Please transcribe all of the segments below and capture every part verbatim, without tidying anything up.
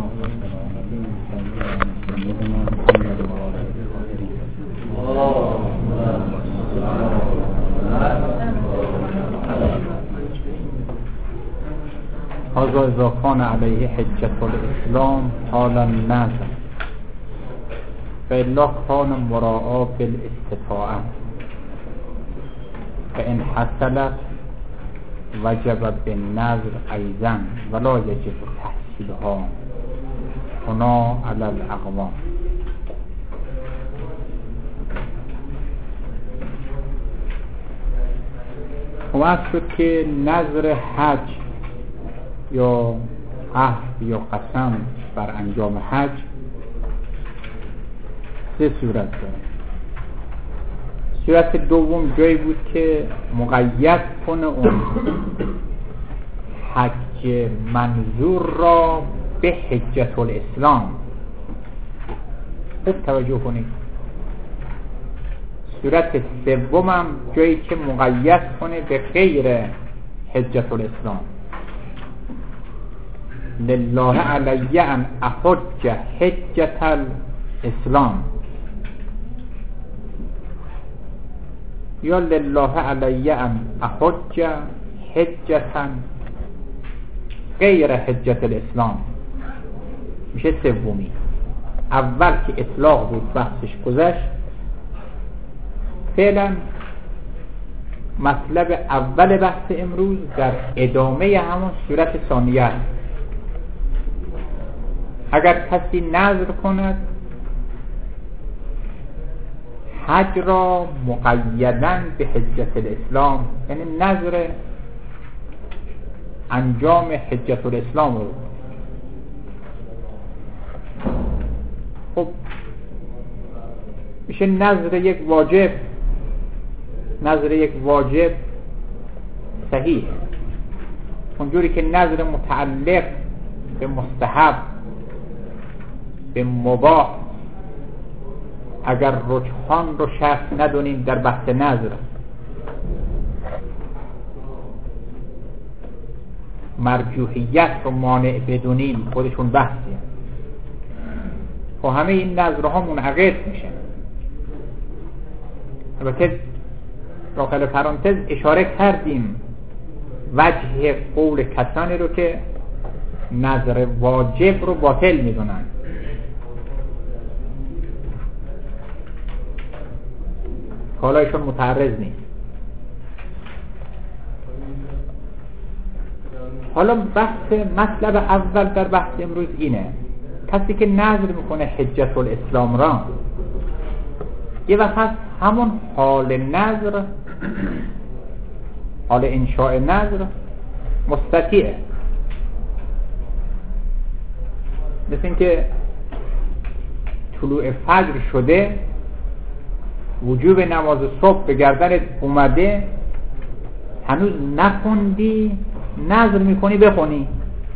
هذا اذا كان علیه حجة الاسلام حال النظر فإلا كان مراعاة بالاستطاعة فإن حصلت وجب بالنظر أيضا ولا يجب تحصيلها هنا على الأقوام. وقت شد که نظر حج یا عهد یا قسم بر انجام حج سه صورت داره. صورت دوم جایی بود که مقید کنه اون حج منظور را به حجة الاسلام. خوب توجه کنید. صورت سوم هم جایی که مقید کنه به غیر حجة الاسلام. لله علی ان احج حجة الاسلام یا لله علی ان احج حجة غیر حجة الاسلام میشه سومی. اول که اطلاق بود بحثش گذشت. فعلا مطلب اول بحث امروز در ادامه همون صورت ثانیه است. اگر کسی نظر کند حج را مقیداً به حجة الاسلام، یعنی نظر انجام حجة الاسلام رو، خب میشه نظر یک واجب. نظر یک واجب صحیح اونجوری که نظر متعلق به مستحب، به مباح، اگر رجحان رو شرط ندونیم در بحث نظر، مرجوحیت رو مانع بدونیم، خودشون بحثیه. خب همه این نظرها منعقد میشه. البته داخل پرانتز اشاره کردیم وجه قول کسانی رو که نظر واجب رو باطل میدونن. حالا ایشون متعرض نیست. حالا بحث مطلب اول در بحث امروز اینه: کسی که نظر میکنه حجة الاسلام را، یه وقت همون حال نظر، حال انشاء نظر مستطیعه. مثل این که طلوع فجر شده، وجوب نماز صبح به گردنت اومده، هنوز نخوندی، نظر میکنی بخونی.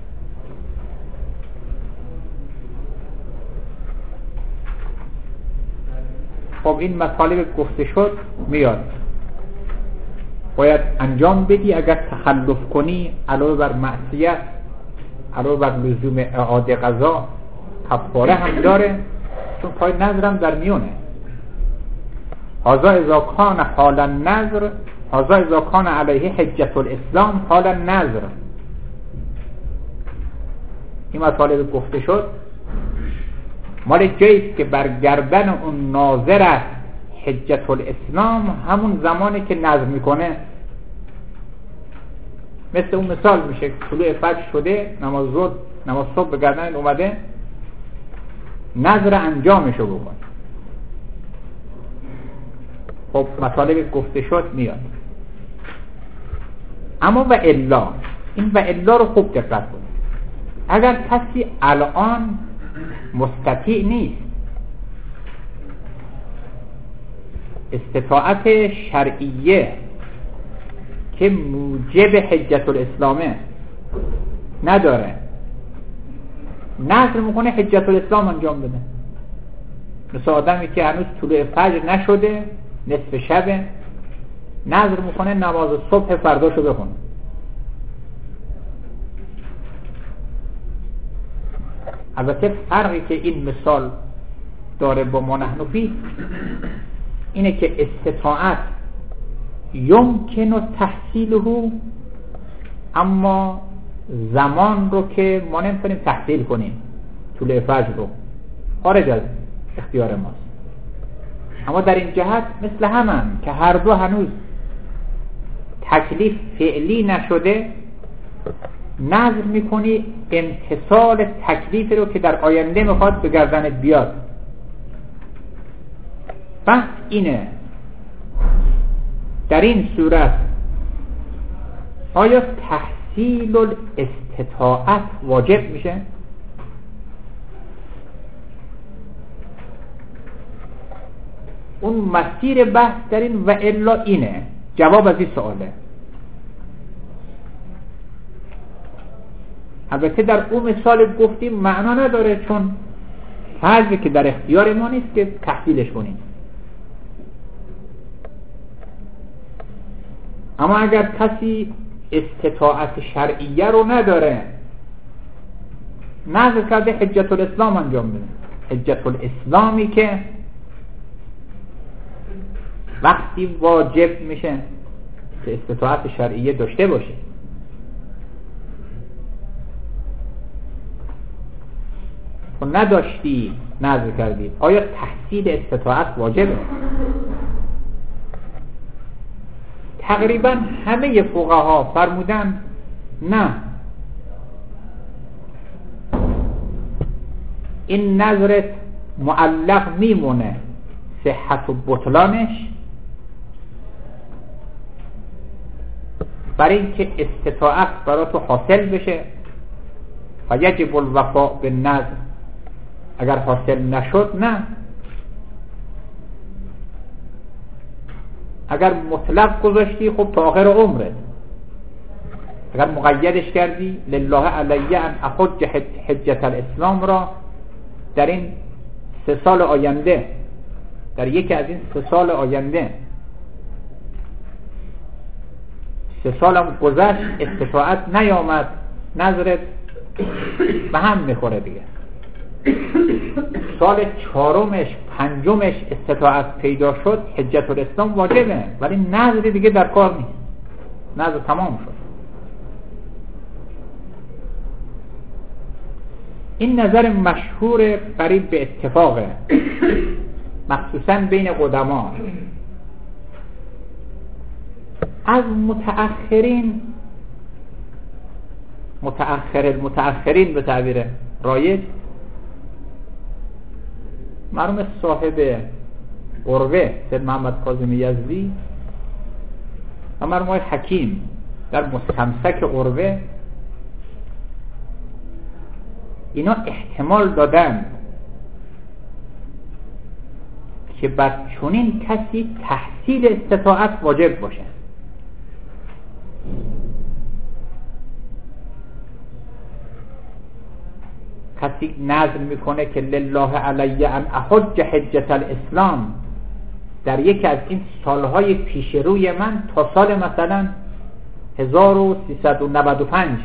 خب این مطالب گفته شد میاد، باید انجام بدی. اگر تخلف کنی علاوه بر معصیت، علاوه بر لزوم اعاده قضا، کفاره هم داره، چون پای نظرم در میونه. هذا اذا کان حال النظر، هذا اذا کان علیه حجة الاسلام حال النظر. این مطالب گفته شد مال جاییست که بر گردن اون ناظر است حجة الاسلام، همون زمانی که نظر میکنه. مثل اون مثال میشه طلوع فجر شده، نماز ظهر، نماز صبح به گردن اومده، نظر انجامشو بکن. خب مطالب گفته شد میاد. اما و الا، این و الا رو خوب دقت کنید. اگر کسی الان مستطیع نیست، استطاعت شرعیه که موجب حجة الاسلامه نداره، نظر میکنه حجة الاسلام انجام بده. مثل آدمی که هنوز طلوع فجر نشده، نصف شبه، نظر میکنه نماز صبح فرداشو بخونه. البته فرقی که این مثال داره با ما نحن فیه اینه که استطاعت یمکن تحصیله، اما زمان رو که ما نمیتونیم تحصیل کنیم، طول فجر رو خارج از اختیار ماست. اما در این جهت مثل همان که هر دو هنوز تکلیف فعلی نشده، نظر میکنی امتثال تکلیف رو که در آینده میخواد به گردنت بیاد. بحث اینه در این صورت آیا تحصیل الاستطاعت واجب میشه؟ اون مسیر بحث در این و الا اینه. جواب از این سواله. البته در اون مثال گفتیم معنا نداره، چون فرضی که در اختیار ما نیست که تحصیلش کنیم. اما اگر کسی استطاعت شرعیه رو نداره، نظر کرده حجت الاسلام انجام بده. حجت الاسلامی که وقتی واجب میشه که استطاعت شرعیه داشته باشه. و نداشتی نظر کردی، آیا تحصیل استطاعت واجبه؟ تقریبا همه فقها فرمودن نه، این نظرت معلق میمونه صحت و بطلانش برای اینکه استطاعت برای تو حاصل بشه و یجب الوفاء بالنظر. اگر حاصل نشد نه. اگر مطلق گذاشتی خب تا آخر عمرت، اگر مقیدش کردی لله علی ان احج حجت الاسلام را در این سه سال آینده، در یکی از این سه سال آینده، سه سالم گذشت استطاعت نیامد، نظرت به هم میخوره دیگه. سال چهارمش پنجمش استطاعت پیدا شد، حجت الاسلام واجبه، ولی نظر دیگه در کار نیست، نظر تمام شد. این نظر مشهور قریب به اتفاقه، مخصوصا بین قدما. از متأخرین، متأخر المتأخرین به تعبیر رایج، مرحوم صاحب قروه سید محمد کاظمی یزدی و مرحوم حکیم در مستمسک قروه، اینا احتمال دادن که بر چنین کسی تحصیل استطاعت واجب باشه. کسی نظر میکنه که لله علی ان احج حجت الاسلام در یکی از این سالهای پیش روی من تا سال مثلا هزار و سیصد و نود و پنج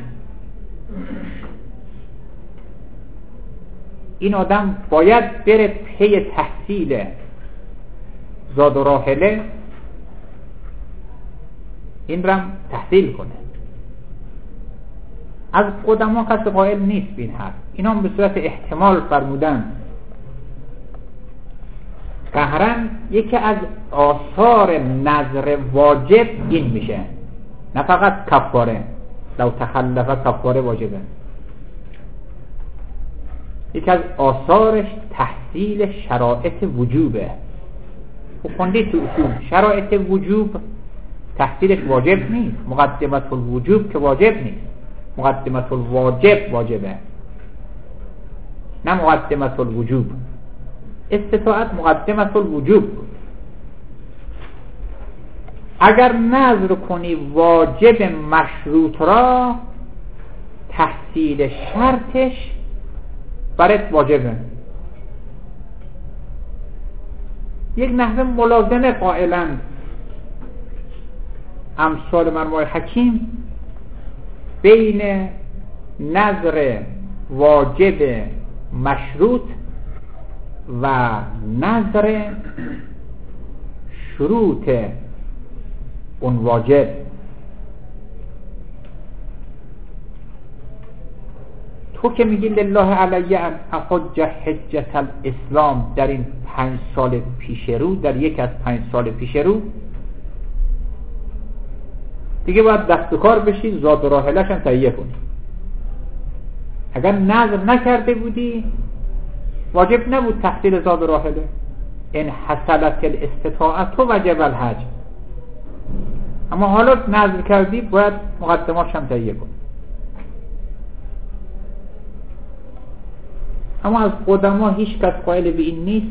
این آدم باید بره پی تحصیل زاد و راحله، این رم تحصیل کنه. از قدما کسی قائل نیست بین حرف. اینا هم به صورت احتمال فرمودن. قهرن یکی از آثار نظر واجب این میشه، نه فقط کفاره، لو تخلف کفاره واجبه. یکی از آثارش تحصیل شرایط وجوبه. خوندی تو اصول شرایط وجوب تحصیلش واجب نیست، مقدمت الوجوب که واجب نیست، مقدمت الواجب واجبه، نه مقدمت الوجوب. استطاعت مقدمت الوجوب. اگر نظر کنی واجب مشروط را، تحصیل شرطش برات واجبه. یک نحوه ملازمه قائلند امثال مرحوم حکیم بین نظر واجب مشروط و نظر شروط اون واجب. تو که میگی لله علی ان احج حجت الاسلام در این پنج سال پیش رو، در یک از پنج سال پیش رو دیگه باید دست و کار بشی، زاد و راحلش هم تهیه کنی. اگر نظر نکرده بودی واجب نبود تحصیل زاد و راحله. ان حصلت الاستطاعت وجب الحج. اما حالا نظر کردی باید مقدماش هم تهیه کنی. اما از قدما هیچ کس قائل به این نیست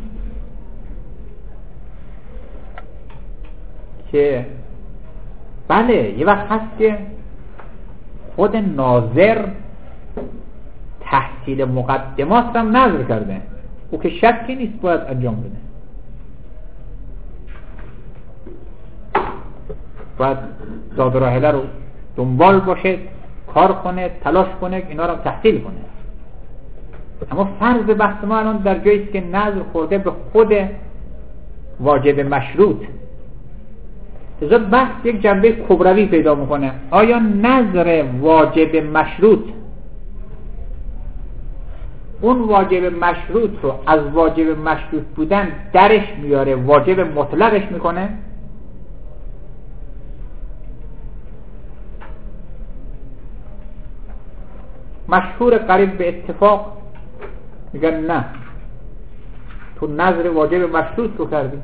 که بله یه وقت هست که خود ناظر تحصیل مقدمات هم نظر کرده، او که شکی نیست باید انجام بده، باید زاد و راحله رو دنبال باشه، کار کنه، تلاش کنه، اینا رو تحصیل کنه. اما فرض بحث ما الان در جایی است که نظر خورده به خود واجب مشروط. لذا بحث یک جنبه کبروی پیدا میکنه. آیا نظر واجب مشروط اون واجب مشروط رو از واجب مشروط بودن درش میاره، واجب مطلقش میکنه؟ مشهور قریب به اتفاق میگن نه، تو نظر واجب مشروط رو کردی.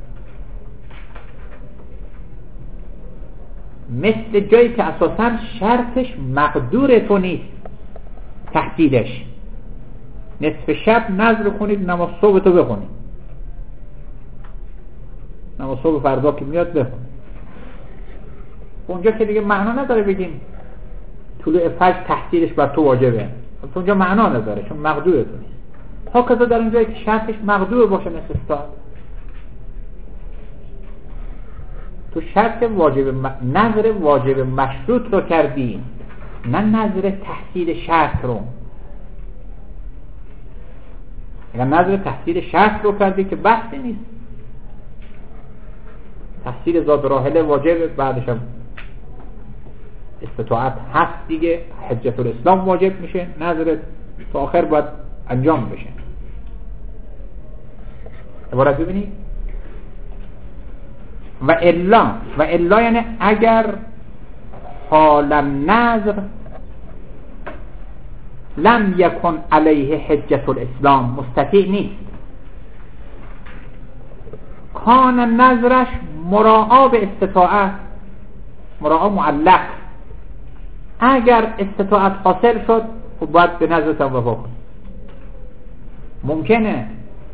مثل جایی که اساساً شرطش مقدور تو نیست تحصیلش. نصف شب نظر کنید نماز صبح تو بخونید، نماز صبح فردا که میاد بخونید. اونجا که دیگه معنا نداره بگیم طلوع فجر تحصیلش بر تو واجبه، اونجا معنا نداره چون مقدور تو نیست. ها کذا در اونجایی که شرطش مقدور باشه نصف ساعت، تو شرط واجب م... نظر واجب مشروط رو کردی، نه نظر تحصیل شرط رو. اگر نظر تحصیل شرط رو کردی که بحثی نیست، تحصیل زاد راحله واجب، بعدش هم استطاعت هست دیگه، حجت الاسلام واجب میشه، نظر تا آخر باید انجام بشه. عبارت ببینید و الا و الا یعنی اگر حال نظر لم یکن علیه حجت الاسلام، مستطیع نیست، کان نظرش مراعا به استطاعت، مراعا معلق، اگر استطاعت حاصل شد خب باید به نظرت هم وفا کن. ممکنه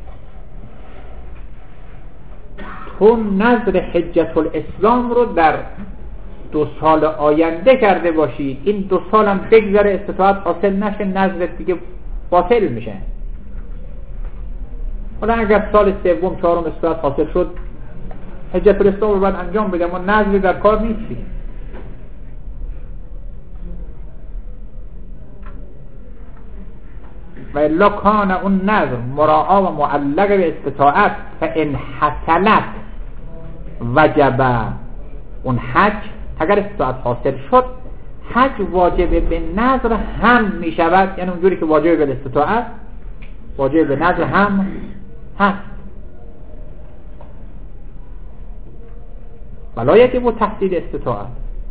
تو نظر حجت الاسلام رو در دو سال آینده کرده باشی، این دو سال هم بگذره استطاعت حاصل نشه، نظرت دیگه باطل میشه. حالا اگر سال سوم چهارم استطاعت حاصل شد حجت الاسلام رو باید انجام بده، اما نظر در کار نیستی. و الا کان اون نظر مراعا و معلق به استطاعت، فان حصلت وجب اون حج، اگر استطاعت حاصل شد حج واجب به نظر هم می شود، یعنی اونجوری که واجب به استطاعت واجب به نظر هم هست. ولایت با تحصیل استطاعت.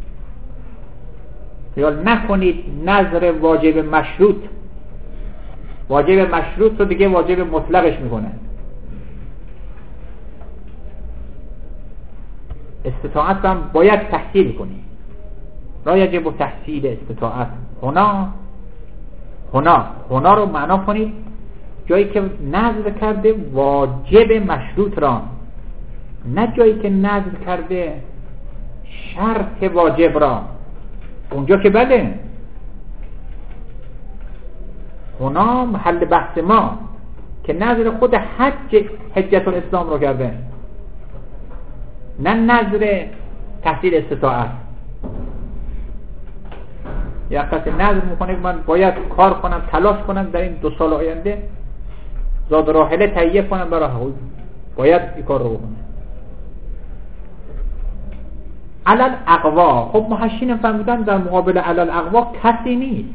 خیال نکنید نظر واجب مشروط واجب مشروط رو دیگه واجب مطلقش میکنه. استطاعت هم باید تحصیل کنی، را یجب تحصیل استطاعت. هنا هنا هنا رو معنا کنید جایی که نظر کرده واجب مشروط را، نه جایی که نظر کرده شرط واجب را. اونجا که بله، هنا محل بحث ما که نظر خود حج حجت الاسلام رو کرده، نه نظر تحصیل استطاعت. یا کسی نظر میکنه که من باید کار کنم، تلاش کنم در این دو سال آینده زاد راحله تهیه کنم برای خود، باید این کار رو بکنم. علل اقوا، خب محشین فهمیدن در مقابل علل اقوا کسی نیست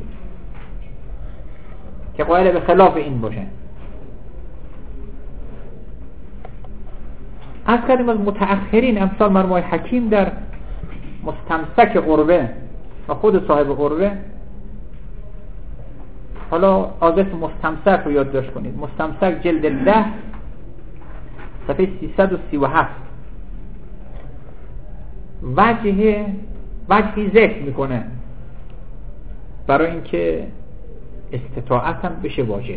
که قائل به خلاف این باشه. از کردیم از متأخرین امثال مرموم حکیم در مستمسک قربه و خود صاحب قربه، حالا آدرس مستمسک رو یادداشت کنید، مستمسک جلد ده صفحه سیصد و سی و هفت وجه وجهی ذکر میکنه برای اینکه استطاعت هم بشه واجب.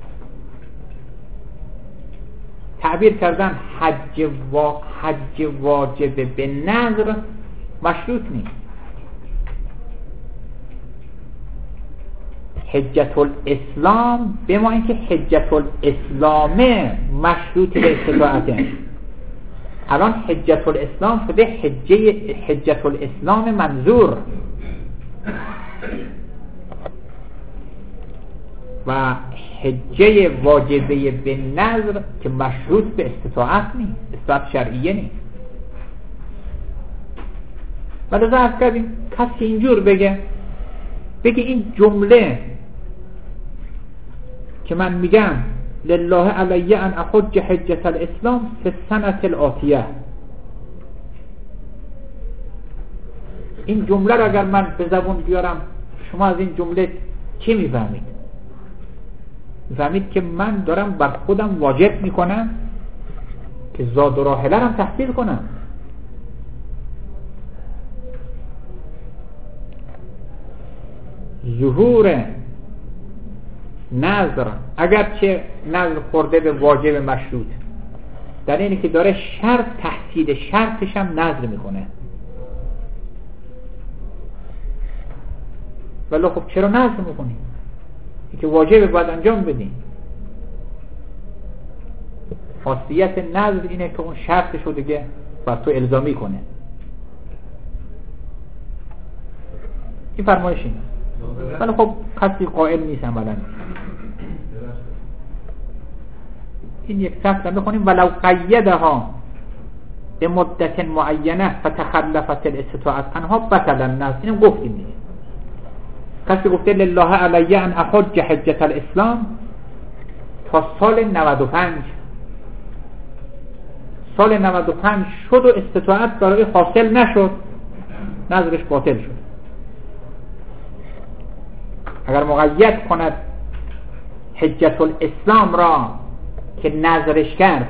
تعبیر کردن حج, وا... حج واجب به نظر مشروط نیست. حجت الاسلام به ما اینکه حجت الاسلام مشروط به استطاعته. الان حجت الاسلام شده حجه حجت الاسلام منظور و حجه واجبه به نظر که مشروط به استطاعت نیست، استطاعت شرعیه نیست. و لذا عرض کردیم کسی اینجور بگه بگه این جمله که من میگم لله علی ان احج حجت الاسلام فی السنة الآتیه، این جمله رو اگر من به زبون بیارم شما از این جمله چی میفهمید؟ میفهمید که من دارم بر خودم واجب میکنم که زاد و راحله رم تحصیل کنم. ظهور نظر اگرچه نظر خورده به واجب مشروط، در اینه که داره شرط تحصیل شرطش هم نظر میکنه. ولی خب چرا نظر میکنی؟ این که واجب باید انجام بدیم. خاصیت نظر اینه که اون شرطش رو دیگه بر تو الزامی کنه. این فرمایش اینه. ولی خب کسی قائل نیست عملا. این یک سطر میخونیم ولو قیدها به مدت معینه فتخلفت الاستطاعت عنها بطل النظر. اینو گفتیم دیگه. کسی گفته لله علی ان احج حجت الاسلام تا سال نود و پنج، سال نود و پنج شد و استطاعت برای حاصل نشد، نظرش باطل شد. اگر مقید کند حجت الاسلام را که نظرش کرد،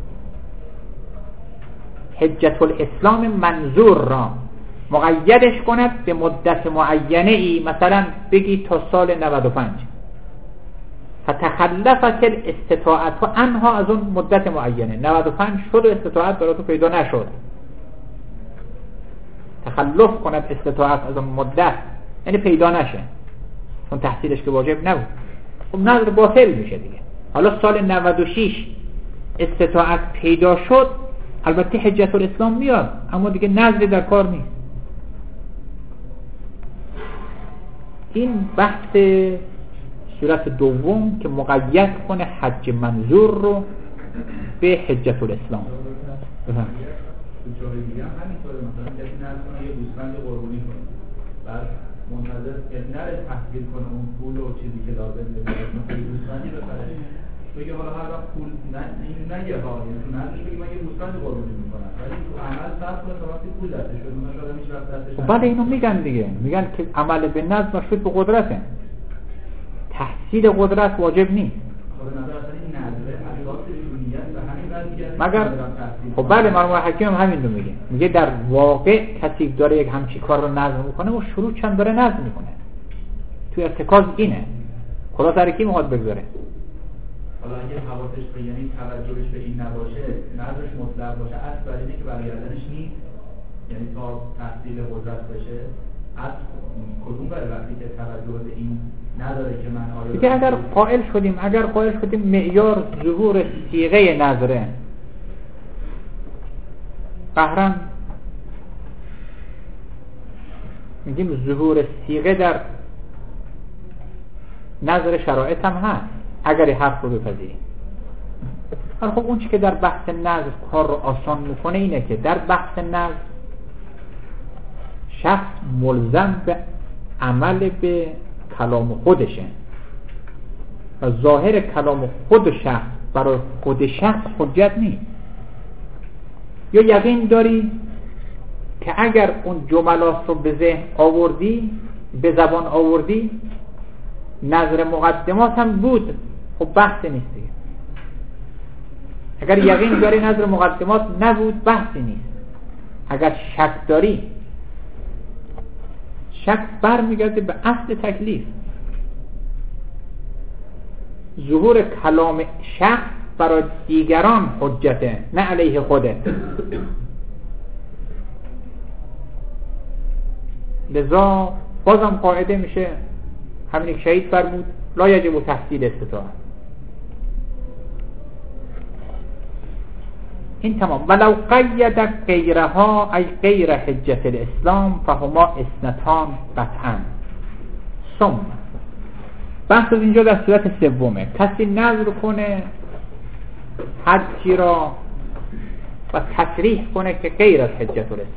حجت الاسلام منظور را مقیدش کند به مدت معینه ای، مثلا بگی تا سال نود و پنج، فتخلفت الاستطاعت و انها از اون مدت معینه، نود و پنج شد و استطاعت برای تو پیدا نشد، تخلف کند استطاعت از اون مدت یعنی پیدا نشه چون تحصیلش که واجب نبود، خب نظر باطل میشه دیگه. حالا سال نود و شش استطاعت پیدا شد، البته حجت الاسلام میاد اما دیگه نظر در کار نیست. این بحث صورت دوم که مقید کنه حج منظور رو به حجت الاسلام. بفهم جایی دیگه هم همینطوره، مثلا کسی نظر کنه یه گوسفند قربانی کنه، بعد منتظر نره تحصیل کنه اون پول و چیزی که لازم داره مثلا گوسفندی بخره، بگه حالا هر وقت پول نه این نگه ها، یعنی تو نظرش بگه من یه گوسفند قربانی میکنم، ولی تو عمل صرف کنه تا وقتی پول دستش شد، مثلا شاید هیچ وقت دستش نشه. بعد اینو میگن دیگه، میگن که عمل به نظر مشروط به قدرته، تحصیل قدرت واجب نیست. خب نظر اصلا این نظر اساس دینیت و همین بعد میگه مگر خب بله مرحوم حکیم هم همین رو میگه، میگه در واقع کسی داره یک همچی کار رو نظم میکنه و شروع چند داره نظم میکنه، توی ارتکاز اینه خدا سرکی میخواد بگذاره. حالا اگه حواسش به یعنی توجهش به این نباشه، نظرش مطلق باشه، اصل بر اینه که برگردنش نیست، یعنی تا تحصیل قدرت بشه اصل کدوم بره وقتی که توجه به این نداره که من آیا دیگه اگر قائل شدیم اگر قائل شدیم معیار ظهور صیغه نظره، قهرن میگیم ظهور صیغه در نظر شرایط هم هست اگر حرف رو بپذیریم. ولی خب اون چی که در بحث نظر کار رو آسان میکنه اینه که در بحث نظر شخص ملزم به عمل به کلام خودشه و ظاهر کلام خود شخص برای خود شخص حجت نیست. یا یقین داری که اگر اون جملات رو به ذهن آوردی، به زبان آوردی، نظر مقدمات هم بود، خب بحثی نیست دیگه. اگر یقین داری نظر مقدمات نبود، بحثی نیست. اگر شک داری، شک برمیگرده به اصل تکلیف. ظهور کلام شخص برای دیگران حجته، نه علیه خوده. لذا بازم قاعده میشه همین یک شهید فرمود لا یجب تحصیل استطاعت. این تمام. ولو قید غیرها ای غیر حجت الاسلام فهما اثنتان قطعا. ثم بحث از اینجا در صورت سومه. کسی نظر کنه حجی را و تصریح کنه که غیر از حجت الاسلام.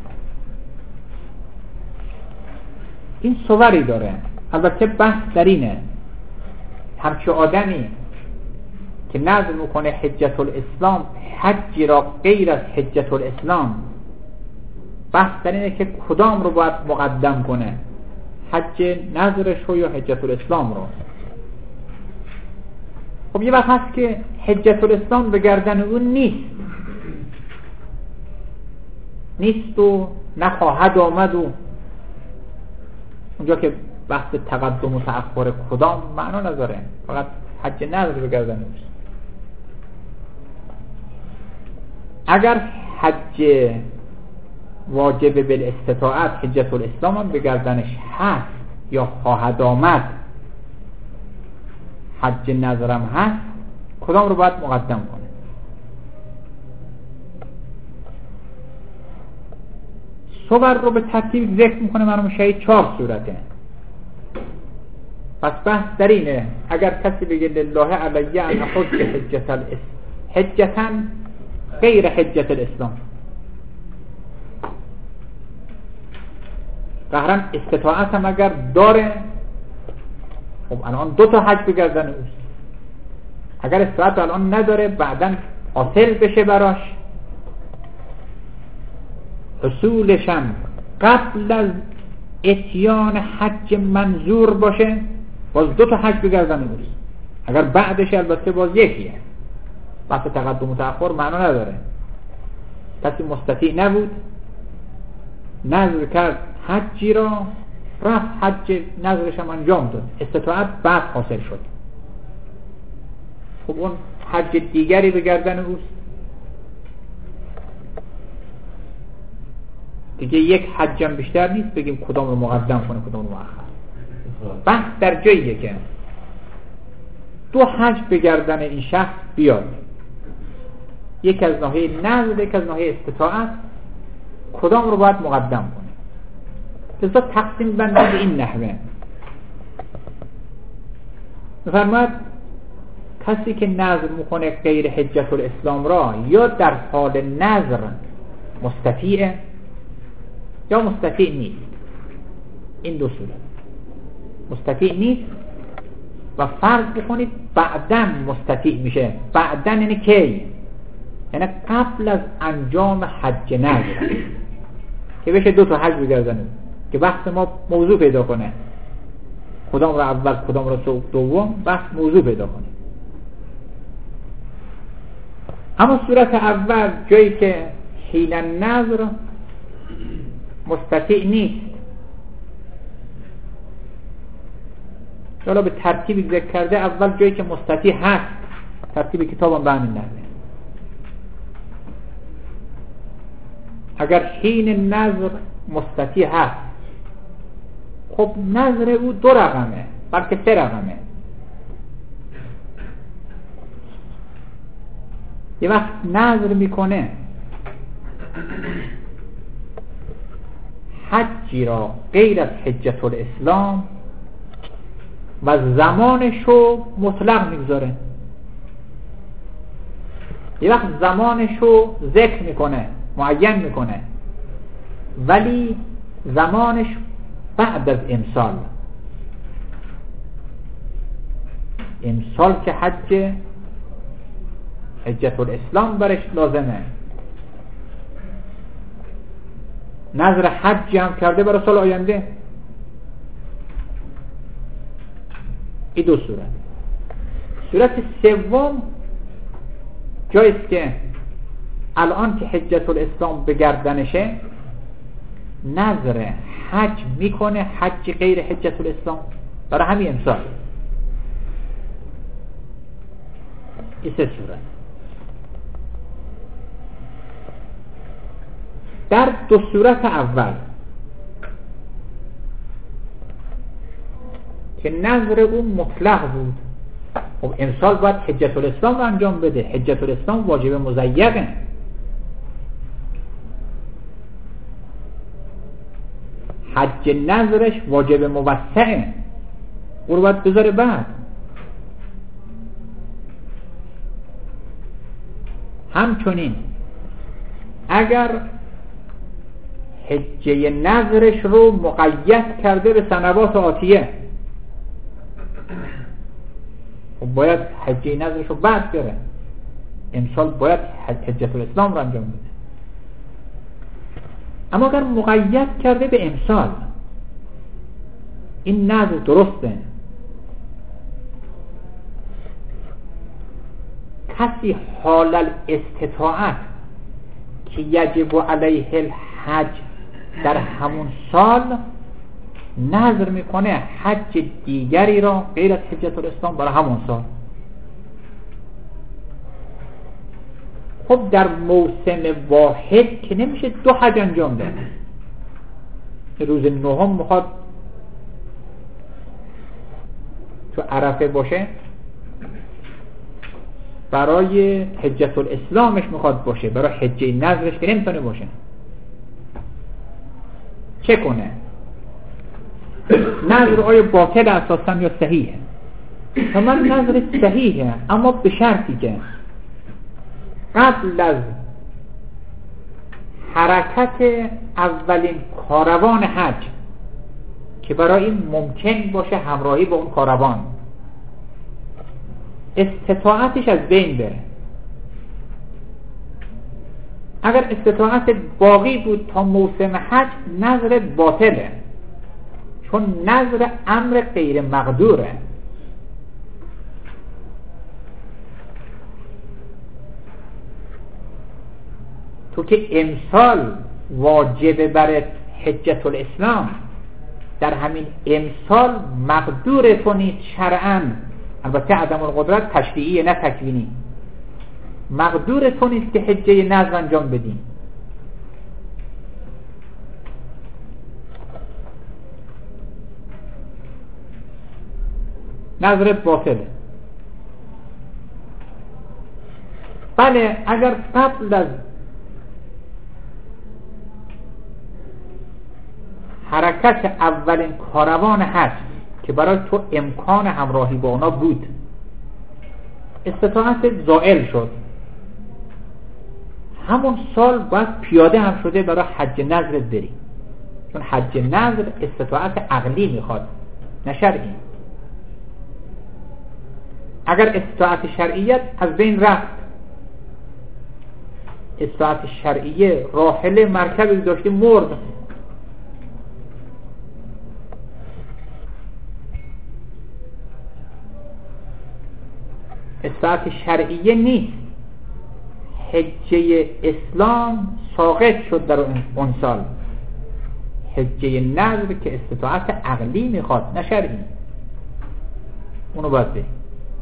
این صوری داره. البته بحث در اینه همچه آدمی که نظر میکنه حجت الاسلام حجی را غیر از حجت الاسلام، بحث در اینه که کدام رو باید مقدم کنه، حج نظرش رو یا حجت الاسلام رو. خب یه وقت هست که حجت الاسلام به گردن اون نیست نیست و نخواهد آمد و اونجا که بحث تقدم و تأخر کدام معنا نداره، فقط حج نظر به گردن اوست. اگر حج واجب بالاستطاعت حجت الاسلام هم به گردنش هست یا خواهد آمد، حج نظرم هست، کدام رو باید مقدم کنه؟ صور رو به ترتیب ذکر میکنه مرحوم شهید چهار صورته. پس بحث در اینه اگر کسی بگه لله علیه ان احج حجت الاسلام حجتا غیر حجت الاسلام، قهرم استطاعت هم اگر داره، خب الان دو تا حج بگردن اوست. اگر استطاعت الان نداره بعدن حاصل بشه براش، حصولشم قبل از اتیان حج منظور باشه، باز دو تا حج بگردن اوست. اگر بعدش البته باز یکیه، بحث تقدم و تأخر معنا نداره. کسی مستطیع نبود، نظر کرد حجی را، رفت حج نظرش هم انجام داد، استطاعت بعد حاصل شد، خب اون حج دیگری به گردن اوست دیگه. یک حجم بیشتر نیست بگیم کدام رو مقدم کنه کدام رو مؤخر. بحث در جاییه که دو حج به گردن این شخص بیاد، یک از ناحیه نظر، یک از ناحیه استطاعت، کدام رو باید مقدم کنه؟ لذا تقسیم بندی به این نحوه می‌فرماید کسی که نظر میکنه غیر حجت الاسلام را یا در حال نظر مستطیعه یا مستطیع نیست. این دو صورت، مستطیع نیست و فرض بکنید بعدن مستطیع میشه. بعدن یعنی کی؟ یعنی قبل از انجام حج نظر که بشه دو تا حج بگردنه که بحث ما موضوع پیدا کنه، کدام را اول کدام را دوم، بحث موضوع پیدا کنه. اما صورت اول جایی که حین نظر مستطیع نیست، حالا به ترتیب ذکر کرده، اول جایی که مستطیع هست، ترتیب کتابم به همین نحوه. اگر حین نظر مستطیع هست، خب نظر او دو رقمه بلکه سه رقمه. یه وقت نظر میکنه حجی را غیر از حجت الاسلام و زمانشو مطلق میگذاره. یه وقت زمانشو ذکر میکنه، معین میکنه، ولی زمانش بعد از امسال. امسال که حج حجت الاسلام برش لازمه، نظر حج هم کرده برای سال آینده. این دو صورت. صورت سوم جاییست که الان که حجت الاسلام به گردنشه نظر حج میکنه، حج غیر حجت الاسلام برای همین امسال. این سه صورت. در دو صورت اول که نظر اون مطلق بود، خب امسال باید حجت الاسلام رو انجام بده. حجت الاسلام واجب مضیقه. حج نظرش واجب موسعه، او رو باید بذاره بعد. همچنین اگر حجه نظرش رو مقید کرده به سنوات آتیه، و باید حجه نظرش رو بعد بره. امسال باید حجت الاسلام رو انجام بده. اما اگر مقید کرده به امسال، این نظر درسته. کسی حال الاستطاعت که یجب علیه الحج در همون سال نظر میکنه حج دیگری را غیر از حجت الاسلام برای همون سال. خب در موسم واحد که نمیشه دو حج انجام ده. روز نهم میخواد تو عرفه باشه، برای حجت الاسلامش میخواد باشه، برای حجه نظرش که نمیتونه باشه. چه کنه؟ نظر آیا باطل اساسا یا صحیحه؟ من نظر صحیحه، اما به شرطی که قبل از حرکت اولین کاروان حج که برای این ممکن باشه همراهی با اون کاروان، استطاعتش از بین بره. اگر استطاعت باقی بود تا موسم حج، نظر باطله، چون نظر امر غیر مقدوره. تو که امسال واجب بر حجت الاسلام، در همین امسال مقدور تو نیست شرعاً، البته عدم القدرت تشریعی نه تکوینی، مقدور تو نیست که حجه نظر انجام بدی. نظرت باطله. بله اگر قبل از حرکت اولین کاروان حج که برای تو امکان همراهی با اونا بود، استطاعت زائل شد، همون سال باید پیاده هم شده برای حج نظرت بری، چون حج نظر استطاعت عقلی میخواد نه شرعی. اگر استطاعت شرعیت از بین رفت، استطاعت شرعیه راحله مرکبی داشتی مرد، استطاعت شرعیه نیست، حجه اسلام ساقط شد در اون سال. حجه نظر که استطاعت عقلی میخواد نه شرعی، اونو باید بریم.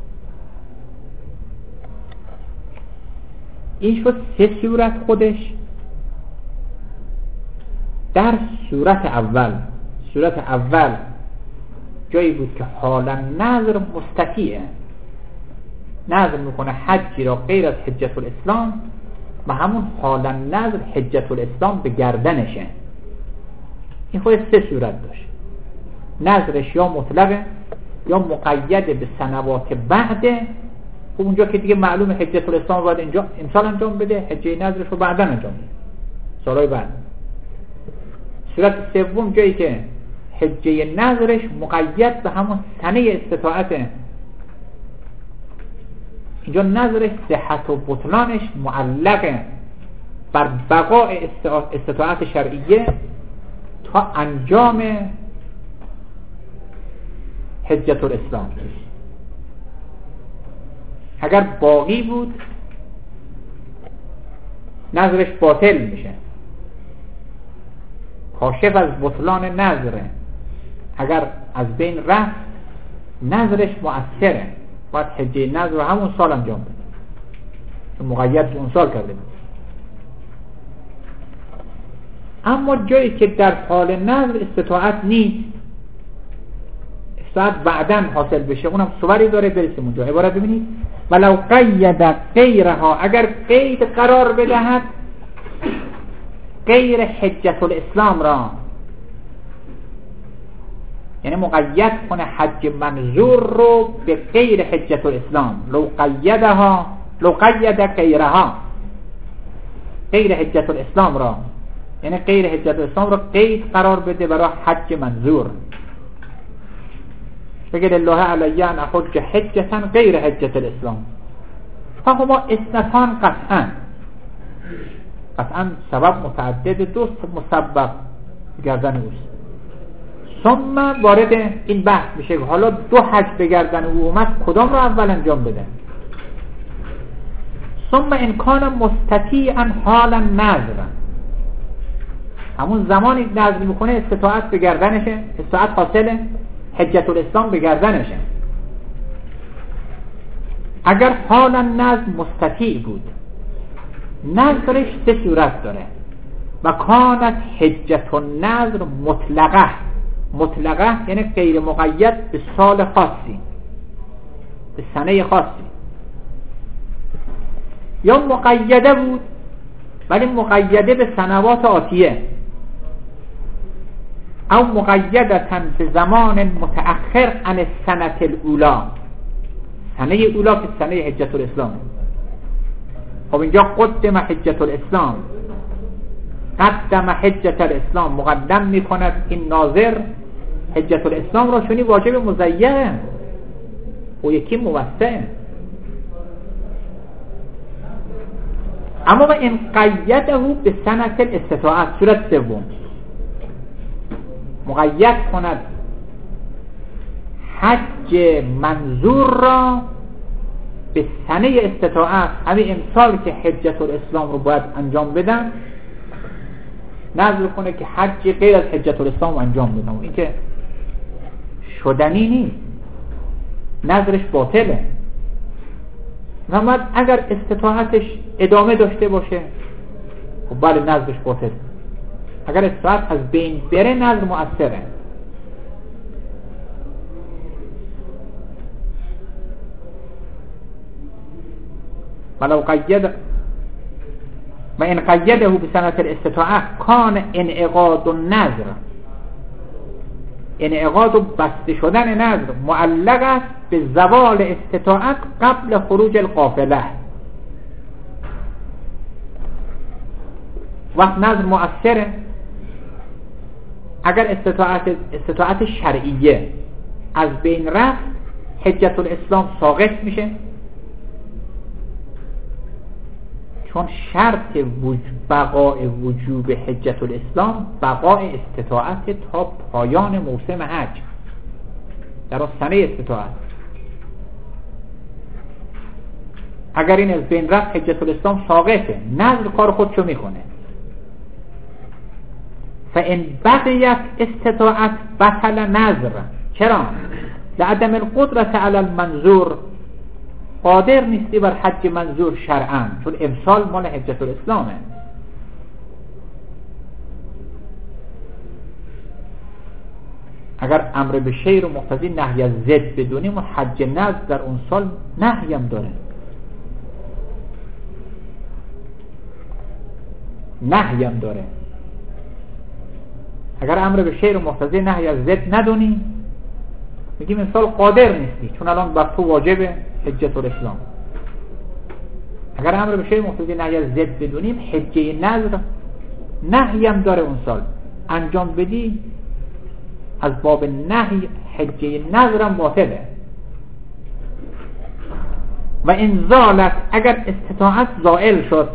این شد سه صورت خودش. در صورت اول صورت اول جایی بود که حالا نظر مستطیعه، نظر میکنه حجی را غیر از حجت الاسلام و همون حالا نظر حجت الاسلام به گردنشه. این خود سه صورت داشت. نظرش یا مطلقه یا مقید به سنوات بعده، خب اونجا که دیگه معلومه حجت الاسلام باید اینجا امسال انجام بده، حجه نظرش رو بعدا انجام بده، سالهای بعد. صورت سوم جایی که حجه نظرش مقید به همون سنه استطاعته، اینجا نظرش صحت و بطلانش معلقه بر بقاء استطاعت شرعیه تا انجام حجت الاسلام. اگر باقی بود نظرش باطل میشه، کاشف از بطلان نظره. اگر از بین رفت نظرش مؤثره، باید حجه نظر رو همون سال انجام بده، مقید به اون سال کرده بود. اما جایی که در حال نظر استطاعت نیست، استطاعت بعداً حاصل بشه، اونم صوری داره برسیم اونجا. عبارت ببینید ولو قید غیرها، اگر قید قرار بدهد غیر حجت الاسلام را، یعنی مقید کنه حج منظور رو به غیر حجت الاسلام. لو قیدها لو قید غیرها، غیر حجت الاسلام را، یعنی غیر حجت الاسلام را قید قرار بده برای حج منظور. بگه لله علی ان احج حجتا غیر حجت الاسلام، فهما اثنتان قطعا قطعا سبب متعدد، دوست مسبب گردن اوست. ثم وارد این بحث میشه حالا دو حج به گردن او اومد، کدام رو اول انجام بده؟ ثم ان کان مستطیعا حالا نظر، همون زمانی نظر میکنه استطاعت به گردنشه، استطاعت حاصله، حجت الاسلام به گردنشه. اگر حالا نظر مستطیع بود، نظرش سه صورت داره. و کانت حجت النظر مطلقه، مطلقه یعنی غیر مقید به سال خاصی، به سنه خاصی. یا مقیده بود ولی مقیده به سنوات آتیه، او مقیدتاً به زمان متأخر عن السنة الاولا، سنه اولا که سنه حجت الاسلام. خب اینجا قدم حجت الاسلام، قدم حجت الاسلام، مقدم میکند این ناظر حجت الاسلام را، چونی واجب مزیعه و یکی موسعه. اما این قیده به سنة الاستطاعت، صورت سوم مقید کند حج منظور را به سنه استطاعت، همین امسال که حجت الاسلام رو باید انجام بدن، نظر کنه که حج غیر از حجت الاسلام رو انجام بدن. این که شدنی نیست، نظرش باطله. محمد اگر استطاعتش ادامه داشته باشه خب بله نظرش باطل، اگر استطاعت از بین بره نظر مؤثره. ولو قید و ان قیده به سنة الاستطاعه کان انعقاد النظر، انعقاد و بسته شدن نظر معلق است به زوال استطاعت قبل خروج القافله. وقت نظر مؤثره اگر استطاعت استطاعت شرعیه از بین رفت، حجت الاسلام ساقط میشه، چون شرط وجوب بقای وجوب حجت الاسلام بقای استطاعت تا پایان موسم حج در سنه استطاعت. اگر این از بین رفت حجت الاسلام ساقطه، نظر کار خودشو میکنه. فان بقیت استطاعت بطل نظر، چرا؟ لعدم القدرت علی المنظور، قادر نیستی بر حج منظور شرعاً، چون امسال مال حجت الاسلامه. اگر امر به شی رو مقتضی نهی از ضد بدونیم و حج نظر در اون سال نهی هم داره، نهی هم داره. اگر امر به شی رو مقتضی نهی از ضد ندونیم میگیم امسال قادر نیستی چون الان بر تو واجبه حجت الاسلام. اگر امر به شیء مقتضی نهی از ضد بدونیم، حجه نذر نهی هم داره اون سال انجام بدی، از باب نهی حجه نذر هم باطله. و این زالت اگر استطاعت زائل شد،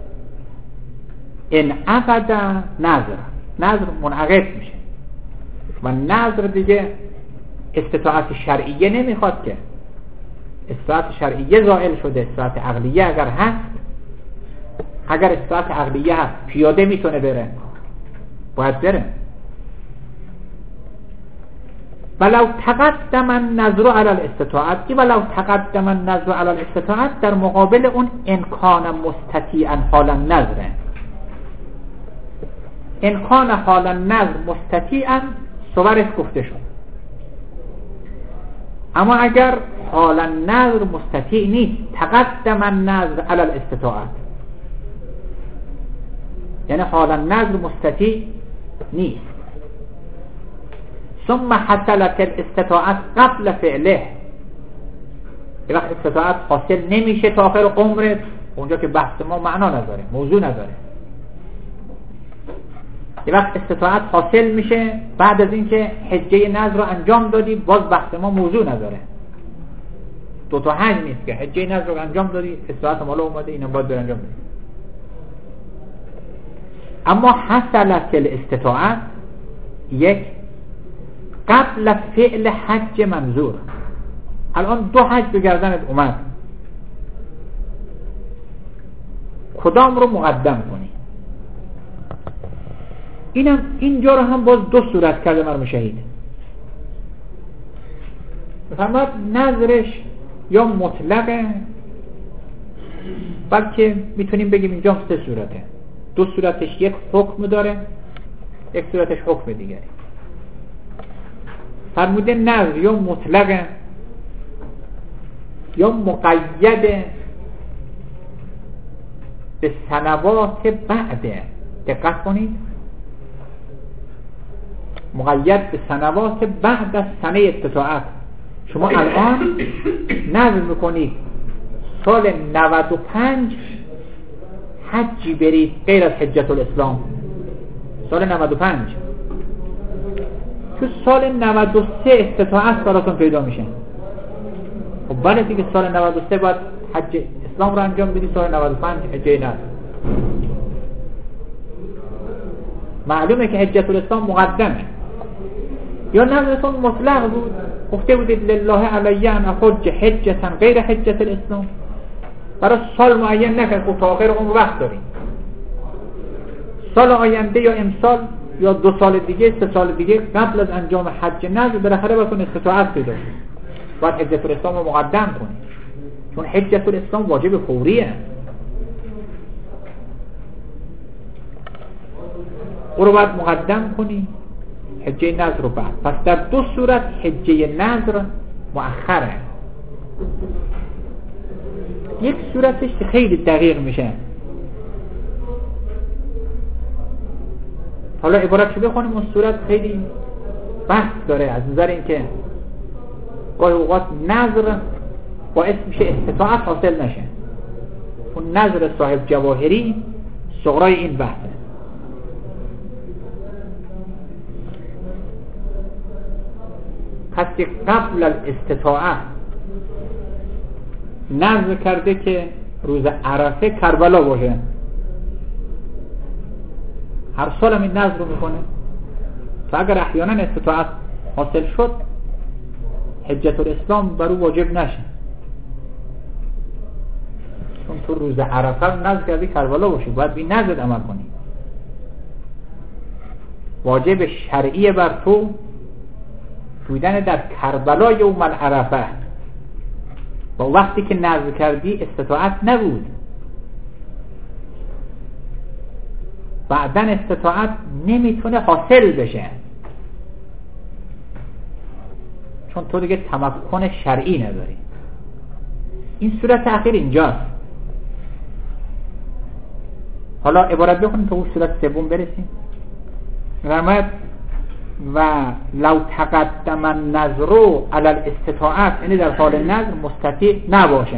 این عقد نذر، نذر منعقد میشه و نذر دیگه استطاعت شرعیه نمیخواد که. استطاعت شرعیه زائل شده، استطاعت عقلیه اگر هست، اگر استطاعت عقلیه هست پیاده میتونه بره، باید بره. ولو تقدم النظر علی الاستطاعت، که ولو تقدم النظر علی الاستطاعت در مقابل اون امکان مستطیعا حال النظر، امکان حال النظر مستطیعا صورش گفته شد. اما اگر حال النظر مستطیع نیست، تقدم النظر علی الاستطاعت، یعنی حال النظر مستطیع نیست، ثم حصلت الاستطاعت قبل فعله، یه وقت استطاعت حاصل نمیشه تا آخر عمرت، اونجا که بحث ما معنا نداره، موضوع نداره. یه وقت استطاعت حاصل میشه بعد از اینکه حجه نذر رو انجام دادی، باز بحث ما موضوع نداره. دو تا حج نیست که حجه نذر رو انجام دادی، استطاعت مالا اومده، اینم باید بر انجام بدی. اما حصلت الاستطاعت یک قبل فعل حج منظور، الان دو حج به گردنت اومد، کدام رو مقدم کنی؟ اینم اینجا رو هم باز دو صورت کرده مرحوم شهید. فرمود نظرش یا مطلقه، بلکه میتونیم بگیم اینجا سه صورته. دو صورتش یک حکم داره، یک صورتش حکم دیگری. فرموده نظر یا مطلقه یا مقیده به سنوات بعده. دقت کنید، مقید به سنوات بعد از سنه استطاعت. شما الان نظر میکنید سال نود و پنج حجی برید غیر از حجت الاسلام، سال نود و پنج، تو سال نود و سه استطاعت براتون پیدا میشه. خب بله دیگه سال نود و سه باید حج اسلام رو انجام بدی، سال نود و پنج حجه نظر. معلومه که حجت الاسلام مقدمه. یا نظرتون مطلق بود، گفته بودید لله علی ان احج حجتا غیر حجت الاسلام، برای سال معین نکرد، خب تا آخر عمر وقت داریم، سال آینده یا امسال یا دو سال دیگه، سه سال دیگه قبل از انجام حج نظر بالاخره باتون استطاعت پیدا کنید، باید حجت الاسلام رو مقدم کنید، چون حجت الاسلام واجب فوریه، او رو باید مقدم کنی، حجه نظر رو بعد. پس در دو صورت حجه نظر مؤخره. یک صورتش خیلی دقیق میشه، حالا عبارت شده بخونیم، اون صورت خیلی بحث داره از نظر اینکه گاهی اوقات نظر باعث میشه استطاعت حاصل نشه. اون نظر صاحب جواهری صغرای این بحثه. کسی قبل الاستطاعت نظر کرده که روز عرفه کربلا باشه، هر سال هم این نظر رو میکنه، تا اگر احیانا استطاعت حاصل شد حجت الاسلام برو واجب نشه، چون تو روز عرفه نظر کردی کربلا باشه، باید بی نظر عمل کنی. واجب شرعی بر تو بودن در کربلا یوم العرفه، با وقتی که نظر کردی استطاعت نبود، بعداً استطاعت نمیتونه حاصل بشه، چون تو دیگه تمکن شرعی نداری. این صورت اخیر اینجاست. حالا عبارت بخونیم تا اون صورت سوم برسیم. فرماید و لو تقدم النظر علی الاستطاعت، یعنی در حال نظر مستطیع نباشه.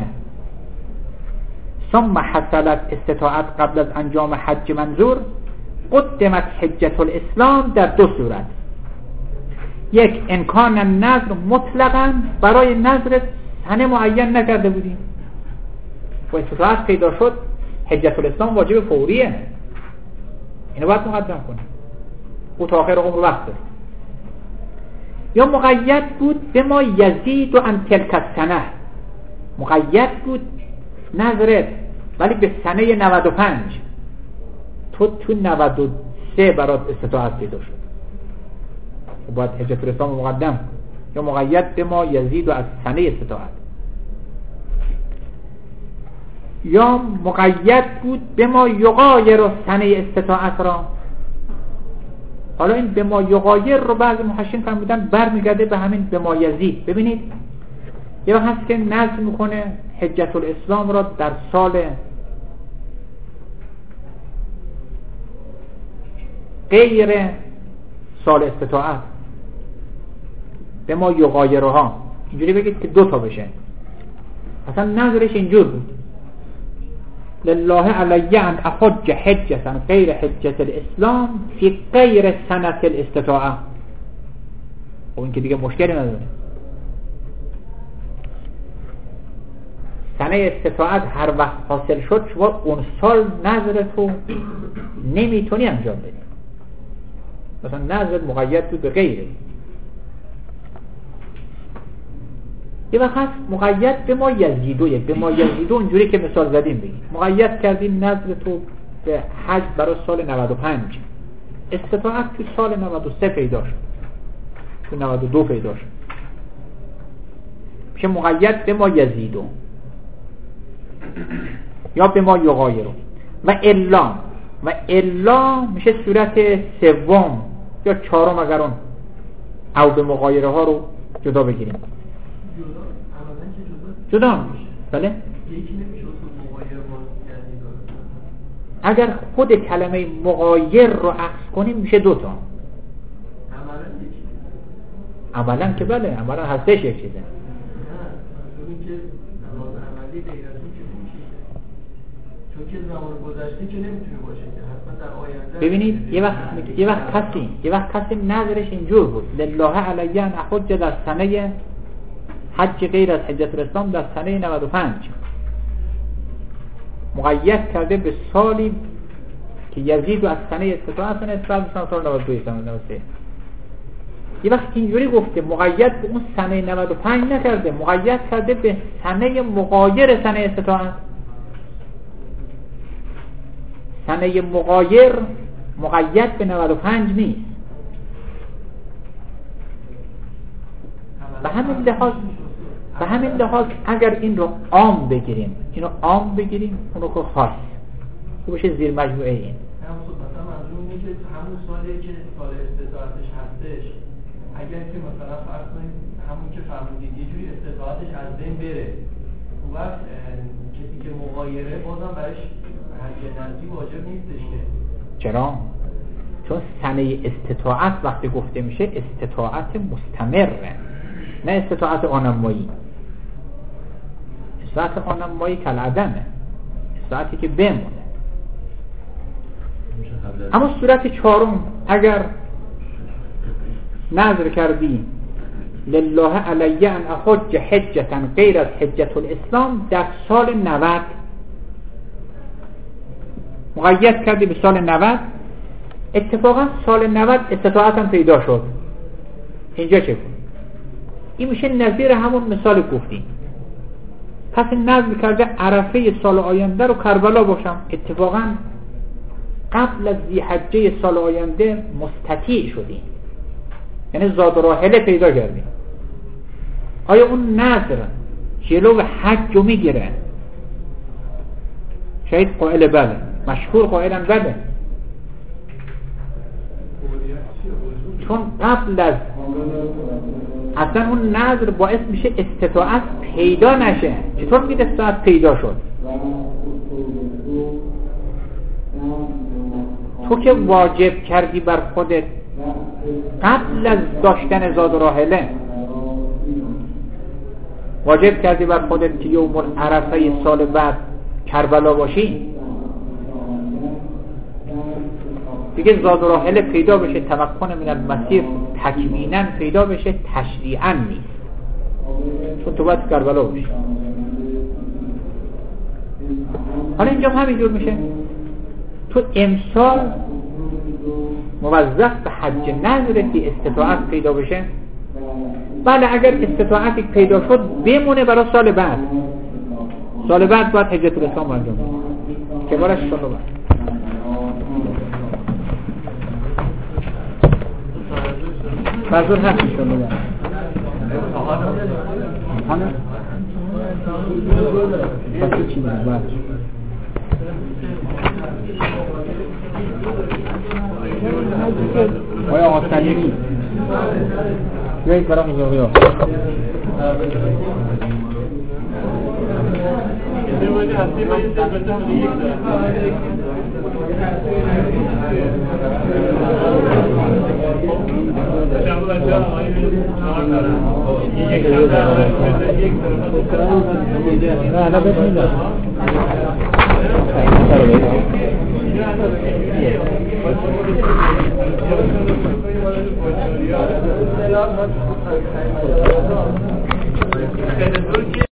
ثم حصلت استطاعت قبل از انجام حج منظور، قدمت حجت الاسلام در دو صورت. یک، امکان نظر مطلقاً، برای نظر سنه معین نکرده بودیم و استطاعت پیدا شد، حجت الاسلام واجب فوریه، اینو باید مقدم کنیم، او تا آخر عمر وقت داره. یا مقید بود به ما یزید و ان تلک السنه، مقید بود نظرت ولی به سنه نود و پنج، تو تو نود و سه برات استطاعت پیدا شد، باید حجت الاسلام مقدم. یا مقید به ما یزید و از سنه استطاعت. یا مقید بود به ما یغایر سنه استطاعت را. حالا این به ما یغایر رو بعضی محشین فرمودن برمیگرده به همین به ما یزید. ببینید یه وقت هست که نظر میکنه حجت الاسلام را در سال غیر سال استطاعت، به ما یغایرها، اینجوری بگید که دو تا بشه. اصلا نظرش اینجور بود، لله علی ان احج حجتا غیر حجت الاسلام فی غیر سنت الاستطاعه. و این که دیگه مشکلی نداره، سنه استطاعت هر وقت حاصل شد شما اون سال نظرتو نمیتونی انجام بدی. مثلا نظر مقید بود به غیره. یه وقت هست مقید به ما یزیدو، یک به ما یزیدو اونجوری که مثال زدیم بگیم مقید کردیم نظر تو به حج برای سال نود و پنج، استطاعت تو سال نود و سه پیدا شد، تو نود و دو پیدا شد، میشه مقید به ما یزیدو یا به ما یغایرو. و الا، و الا میشه صورت سوم یا چهارم اگر اون او به مغایره ها رو جدا بگیریم. جدا بله. اگر خود کلمه مغایر رو عکس کنیم میشه دوتا. اولا که بله، اولا هستش یک چیزه. چون که زمان گذشته که نمیتونه باشه که حتما در آینده. ببینید یه وقت یه وقت کسی یه وقت کسی نظرش اینجور بود، لله علی ان احج در سنه حج غیر از حجت الاسلام در سنه نود و پنج، مقید کرده به سالی که یزید و از سنه استطاعت نسبت به سال نود و دو سال نود و سه. یه وقت اینجوری گفته مقید به اون سنه نود و پنج نکرده، مقید کرده به سنه مغایر سنه استطاعت. سنه مغایر مقید به نود و پنج نیست. به همین لحاظ به همین لحاظ اگر این رو عام بگیریم، اینو عام بگیریم، اونو که خاص تو بشه زیر مجموعه این. مثلا منظور اینه که همون سالی که سال استطاعتش هستش، اگر که مثلا فرض کنیم همون که فرمودید یه جوری استطاعتش از بین بره، اون وقت کسی که مغایره بازم برش حج نزدی واجب نیستش که. چرا؟ چون سنه استطاعت وقتی گفته میشه استطاعت مستمره، نه استطاعت آنمایی. استطاعت آنمایی کالعدمه، استطاعتی که بمونه. اما صورت چهارم اگر نظر کردی لله علی ان احج حجتا غیر از حجت الاسلام در سال نود، مقید کردی به سال نود، اتفاقا سال نود استطاعت هم پیدا شد. اینجا چه بود؟ این میشه نظیر همون مثال گفتیم. پس نظر کرده عرفه سال آینده رو کربلا باشم، اتفاقا قبل از ذی‌حجه سال آینده مستطیع شدیم، یعنی زاد و راحله پیدا کردیم. آیا اون نظر جلو حج رو میگیره؟ شاید قائل بله، مشهور قائلن بله، چون قبل از اصلا اون نظر باعث میشه استطاعت پیدا نشه. چطور میگید استطاعت پیدا شد؟ تو که واجب کردی بر خودت قبل از داشتن زاد و راحله واجب کردی بر خودت که یوم العرفه سال بعد کربلا باشی، دیگه زاد و راحله پیدا بشه، تمکن من المسیر تکویناً پیدا بشه، تشریعاً نیست، چون تو باید کربلا باشی. حالا اینجا همینجور میشه، تو امسال موظف به حج نذرتی استطاعت پیدا بشه، بله اگر استطاعتی پیدا شد بمونه برای سال بعد، سال بعد باید حجت الاسلام انجام بده که بارش سال بعد. منظور هست انشاءالله بعد همه پس چی میگه بعد آیا آسانی نیست بیایید برای مزاقی ها نه نه بسم الله